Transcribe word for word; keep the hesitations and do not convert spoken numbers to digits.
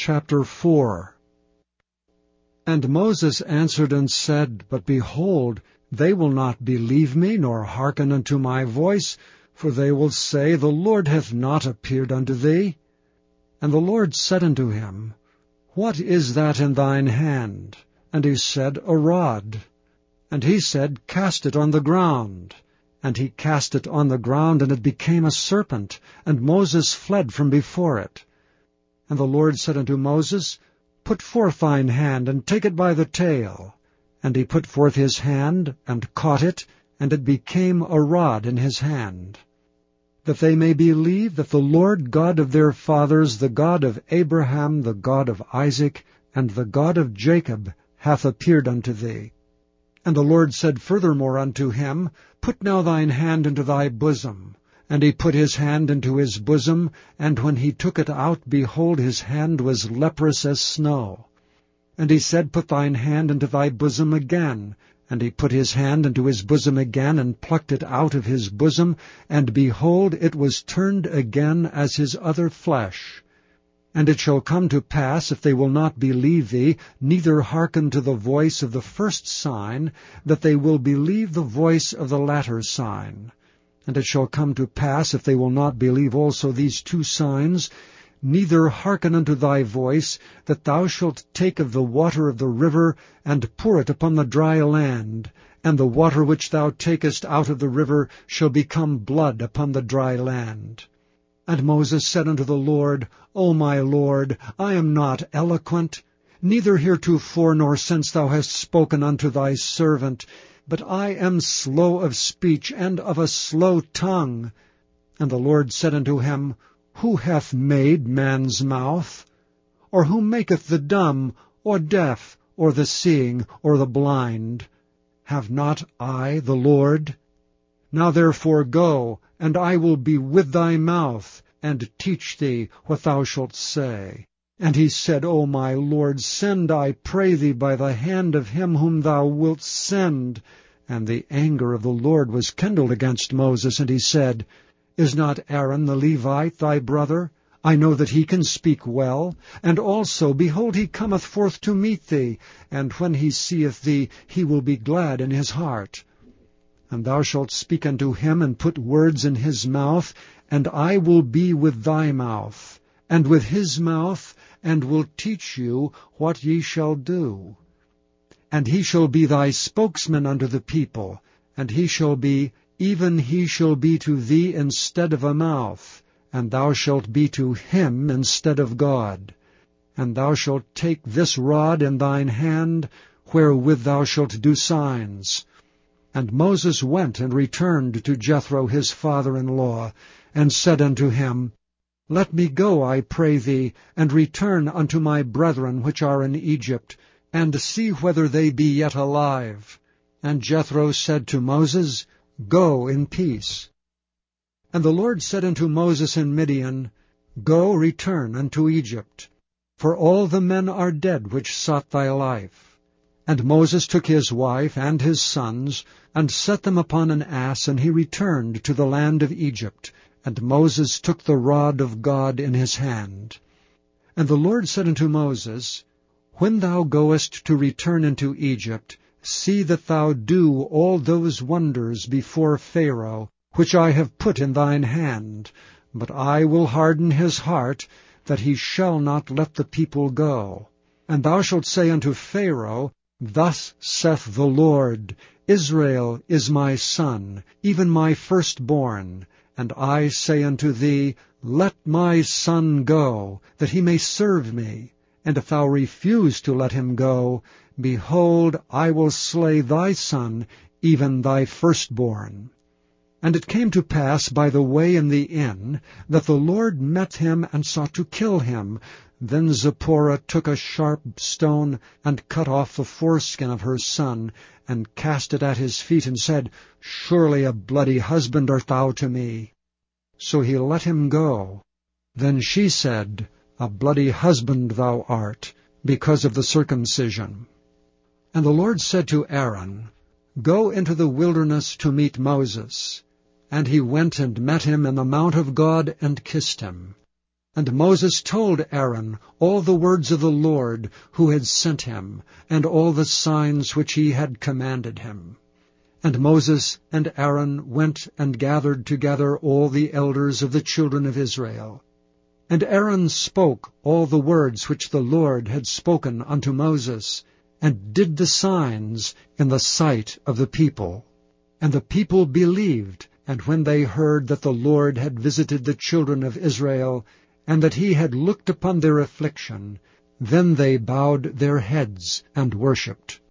Chapter four. And Moses answered and said, But behold, they will not believe me, nor hearken unto my voice, for they will say, The Lord hath not appeared unto thee. And the Lord said unto him, What is that in thine hand? And he said, A rod. And he said, Cast it on the ground. And he cast it on the ground, and it became a serpent, and Moses fled from before it. And the Lord said unto Moses, Put forth thine hand, and take it by the tail. And he put forth his hand, and caught it, and it became a rod in his hand. That they may believe that the Lord God of their fathers, the God of Abraham, the God of Isaac, and the God of Jacob, hath appeared unto thee. And the Lord said furthermore unto him, Put now thine hand into thy bosom. And he put his hand into his bosom, and when he took it out, behold, his hand was leprous as snow. And he said, Put thine hand into thy bosom again. And he put his hand into his bosom again, and plucked it out of his bosom, and behold, it was turned again as his other flesh. And it shall come to pass, if they will not believe thee, neither hearken to the voice of the first sign, that they will believe the voice of the latter sign. And it shall come to pass, if they will not believe also these two signs, neither hearken unto thy voice, that thou shalt take of the water of the river, and pour it upon the dry land, and the water which thou takest out of the river shall become blood upon the dry land. And Moses said unto the Lord, O my Lord, I am not eloquent, neither heretofore nor since thou hast spoken unto thy servant, but I am slow of speech, and of a slow tongue. And the Lord said unto him, Who hath made man's mouth? Or who maketh the dumb, or deaf, or the seeing, or the blind? Have not I the Lord? Now therefore go, and I will be with thy mouth, and teach thee what thou shalt say. And he said, O my Lord, send, I pray thee, by the hand of him whom thou wilt send. And the anger of the Lord was kindled against Moses, and he said, Is not Aaron the Levite thy brother? I know that he can speak well. And also, behold, he cometh forth to meet thee, and when he seeth thee, he will be glad in his heart. And thou shalt speak unto him, and put words in his mouth, and I will be with thy mouth, and with his mouth, and will teach you what ye shall do. And he shall be thy spokesman unto the people, and he shall be, even he shall be to thee instead of a mouth, and thou shalt be to him instead of God. And thou shalt take this rod in thine hand, wherewith thou shalt do signs. And Moses went and returned to Jethro his father-in-law, and said unto him, Let me go, I pray thee, and return unto my brethren which are in Egypt, and see whether they be yet alive. And Jethro said to Moses, Go in peace. And the Lord said unto Moses in Midian, Go, return unto Egypt, for all the men are dead which sought thy life. And Moses took his wife and his sons, and set them upon an ass, and he returned to the land of Egypt. And Moses took the rod of God in his hand. And the Lord said unto Moses, When thou goest to return into Egypt, see that thou do all those wonders before Pharaoh, which I have put in thine hand. But I will harden his heart, that he shall not let the people go. And thou shalt say unto Pharaoh, Thus saith the Lord, Israel is my son, even my firstborn. And I say unto thee, Let my son go, that he may serve me. And if thou refuse to let him go, behold, I will slay thy son, even thy firstborn. And it came to pass by the way in the inn, that the Lord met him and sought to kill him. Then Zipporah took a sharp stone, and cut off the foreskin of her son, and cast it at his feet, and said, Surely a bloody husband art thou to me. So he let him go. Then she said, A bloody husband thou art, because of the circumcision. And the Lord said to Aaron, Go into the wilderness to meet Moses. And he went and met him in the mount of God, and kissed him. And Moses told Aaron all the words of the Lord who had sent him, and all the signs which he had commanded him. And Moses and Aaron went and gathered together all the elders of the children of Israel. And Aaron spoke all the words which the Lord had spoken unto Moses, and did the signs in the sight of the people. And the people believed, and when they heard that the Lord had visited the children of Israel, and that he had looked upon their affliction, then they bowed their heads and worshipped.